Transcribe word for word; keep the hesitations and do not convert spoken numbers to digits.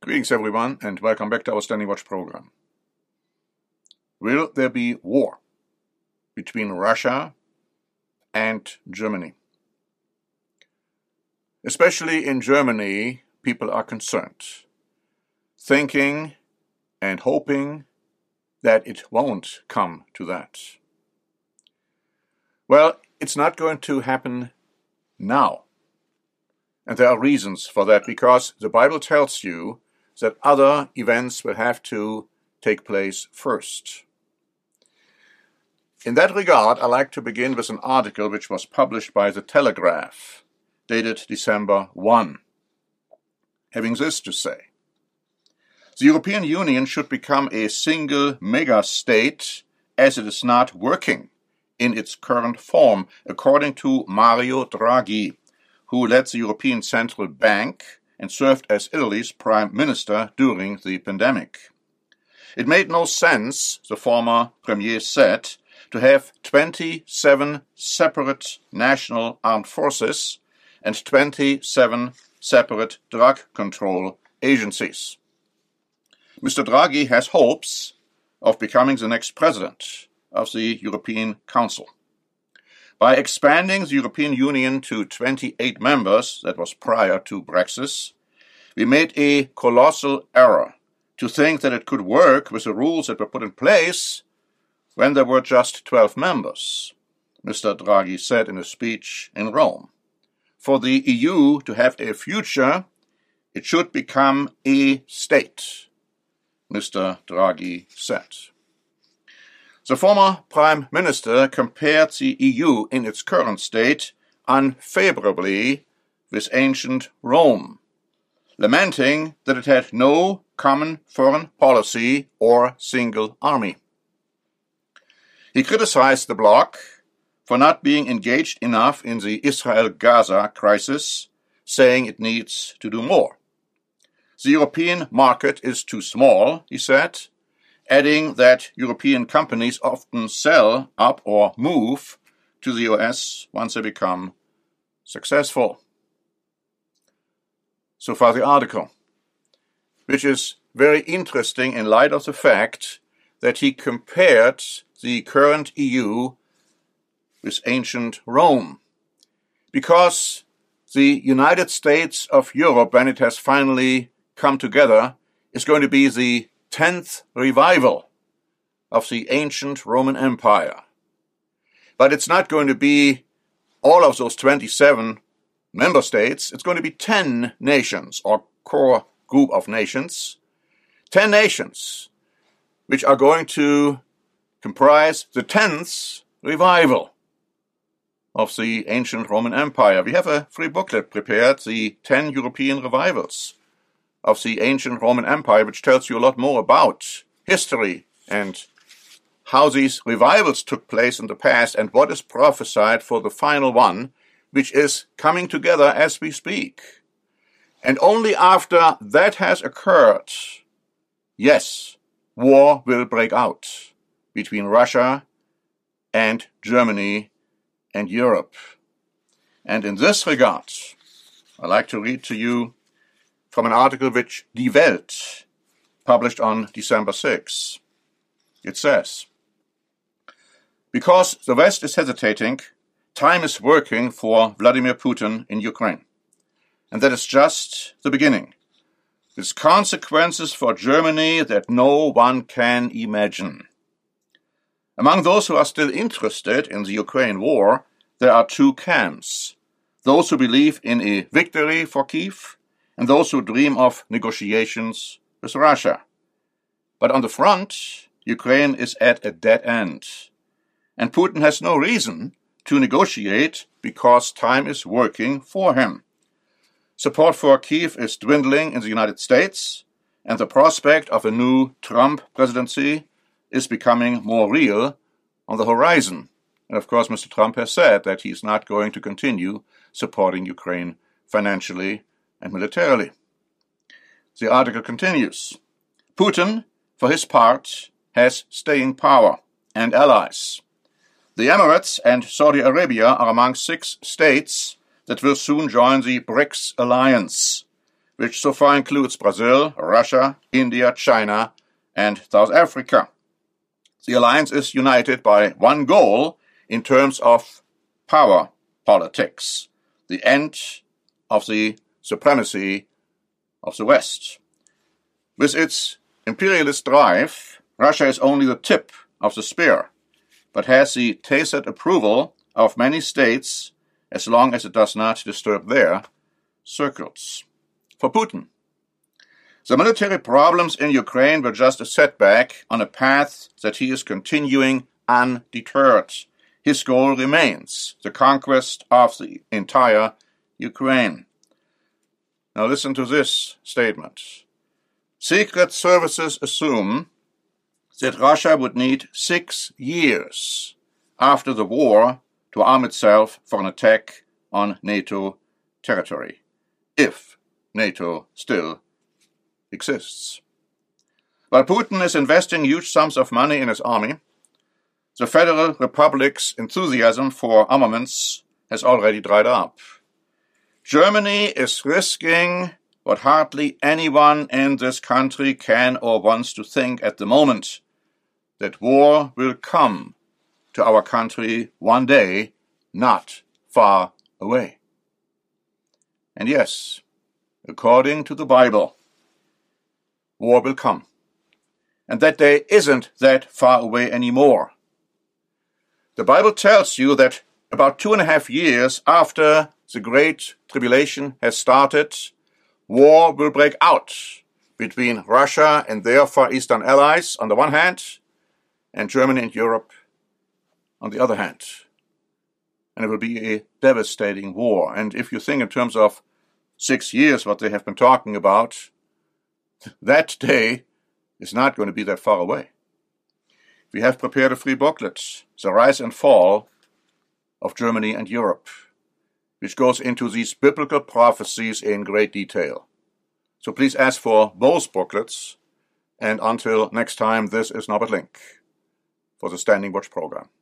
Greetings everyone, and welcome back to our Standing Watch program. Will there be war between Russia and Germany? Especially in Germany, people are concerned, thinking and hoping that it won't come to that. Well, it's not going to happen now. And there are reasons for that, because the Bible tells you that other events will have to take place first. In that regard, I'd like to begin with an article which was published by The Telegraph, dated December first, having this to say. The European Union should become a single mega-state, as it is not working in its current form, according to Mario Draghi, who led the European Central Bank and served as Italy's prime minister during the pandemic. It made no sense, the former premier said, to have twenty-seven separate national armed forces and twenty-seven separate drug control agencies. Mister Draghi has hopes of becoming the next president of the European Council. By expanding the European Union to twenty-eight members, that was prior to Brexit, we made a colossal error to think that it could work with the rules that were put in place when there were just twelve members, Mister Draghi said in a speech in Rome. For the E U to have a future, it should become a state, Mister Draghi said. The former Prime Minister compared the E U in its current state unfavorably with ancient Rome, lamenting that it had no common foreign policy or single army. He criticized the bloc for not being engaged enough in the Israel-Gaza crisis, saying it needs to do more. The European market is too small, he said, adding that European companies often sell up or move to the U S once they become successful. So far the article, which is very interesting in light of the fact that he compared the current E U with ancient Rome. Because the United States of Europe, when it has finally come together, is going to be the tenth revival of the ancient Roman Empire. But it's not going to be all of those twenty-seven member states. It's going to be ten nations, or core group of nations. Ten nations, which are going to comprise the tenth revival of the ancient Roman Empire. We have a free booklet prepared, the ten European revivals of the ancient Roman Empire, which tells you a lot more about history and how these revivals took place in the past and what is prophesied for the final one, which is coming together as we speak. And only after that has occurred, yes, war will break out between Russia and Germany and Europe. And in this regard, I'd like to read to you from an article which Die Welt published on December sixth. It says, because the West is hesitating, time is working for Vladimir Putin in Ukraine. And that is just the beginning, with consequences for Germany that no one can imagine. Among those who are still interested in the Ukraine war, there are two camps, those who believe in a victory for Kyiv and those who dream of negotiations with Russia. But on the front, Ukraine is at a dead end, and Putin has no reason to negotiate because time is working for him. Support for Kyiv is dwindling in the United States, and the prospect of a new Trump presidency is becoming more real on the horizon. And of course, Mister Trump has said that he is not going to continue supporting Ukraine financially and militarily. The article continues. Putin, for his part, has staying power and allies. The Emirates and Saudi Arabia are among six states that will soon join the BRICS alliance, which so far includes Brazil, Russia, India, China, and South Africa. The alliance is united by one goal in terms of power politics, the end of the supremacy of the West. With its imperialist drive, Russia is only the tip of the spear, but has the tacit approval of many states as long as it does not disturb their circles. For Putin, the military problems in Ukraine were just a setback on a path that he is continuing undeterred. His goal remains the conquest of the entire Ukraine. Now listen to this statement. Secret services assume that Russia would need six years after the war to arm itself for an attack on NATO territory, if NATO still exists. While Putin is investing huge sums of money in his army, the Federal Republic's enthusiasm for armaments has already dried up. Germany is risking what hardly anyone in this country can or wants to think at the moment, that war will come to our country one day, not far away. And yes, according to the Bible, war will come. And that day isn't that far away anymore. The Bible tells you that about two and a half years after the Great Tribulation has started, war will break out between Russia and their Far Eastern allies on the one hand, and Germany and Europe on the other hand. And it will be a devastating war. And if you think in terms of six years, what they have been talking about, that day is not going to be that far away. We have prepared a free booklet, The Rise and Fall of Germany and Europe, which goes into these biblical prophecies in great detail. So please ask for both booklets, and until next time, this is Norbert Link for the Standing Watch program.